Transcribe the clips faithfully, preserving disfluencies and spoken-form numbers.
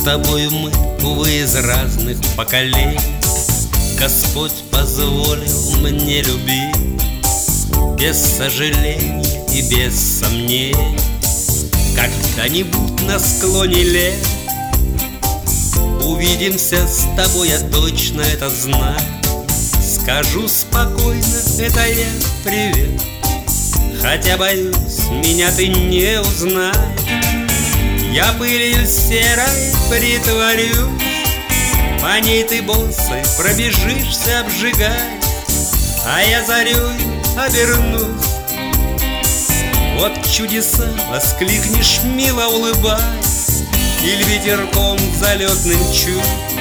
тобою мы, увы, из разных поколений. Господь позволил мне любить без сожаления и без сомнений. Когда-нибудь на склоне лет увидимся с тобой, я точно это знаю. Скажу спокойно, это я, привет, хотя, боюсь, меня ты не узнаешь. Я пылью серой притворюсь, по ней ты босой пробежишься, обжигая, а я зарею обернусь. Вот чудеса, воскликнешь, мило улыбаясь, или ветерком залетным чуть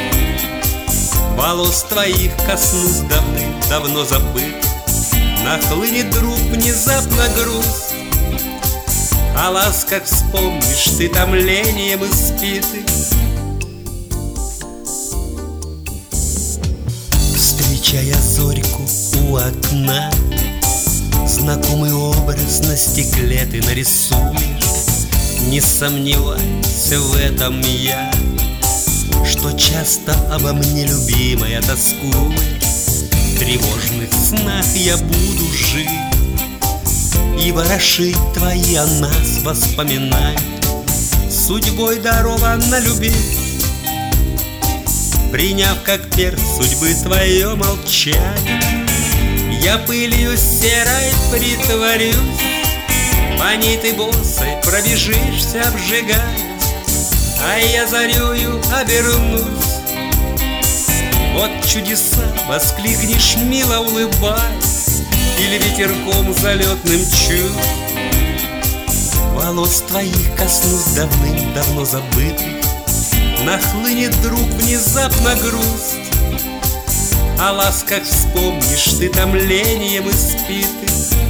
волос твоих коснусь давным-давно забыт. Нахлынет вдруг внезапно грусть, о ласках вспомнишь ты томлением испитый. Встречая зорьку у окна, знакомый образ на стекле ты нарисуешь. Не сомневайся в этом я, что часто обо мне, любимая, тоскуешь. В тревожных снах я буду жить и ворошить твои о нас воспоминания. Судьбой дарована любить, приняв как перст судьбы твое молчание. Я пылью серой притворюсь, по ней ты босой пробежишься, обжигая, а я зарею обернусь. Вот чудеса, воскликнешь, мило улыбаясь, или ветерком залетным чуть волос твоих коснусь давным-давно забытых. Нахлынет вдруг внезапно грусть, о ласках вспомнишь ты томлением испитый.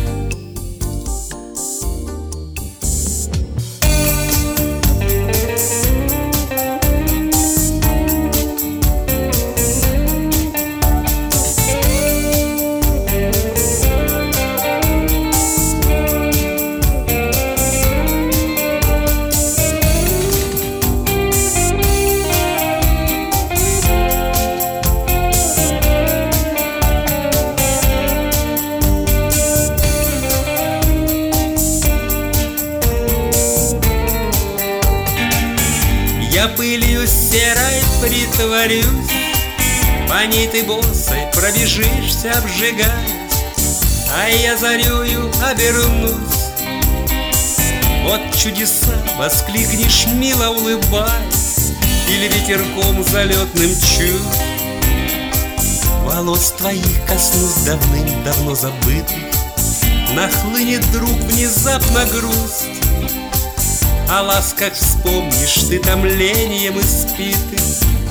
Я пылью серой притворюсь, по ней ты босой пробежишься, обжигая, а я зарею обернусь. Вот чудеса, воскликнешь, мило улыбаясь, или ветерком залетным чуть волос твоих коснусь давным-давно забытых. Нахлынет вдруг внезапно грусть, о ласках вспомнишь ты томлением испитый.